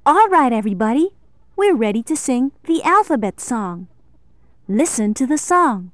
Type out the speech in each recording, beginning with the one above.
All right, everybody. We're ready to sing the alphabet song. Listen to the song.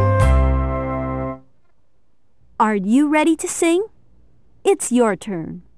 Are you ready to sing? It's your turn.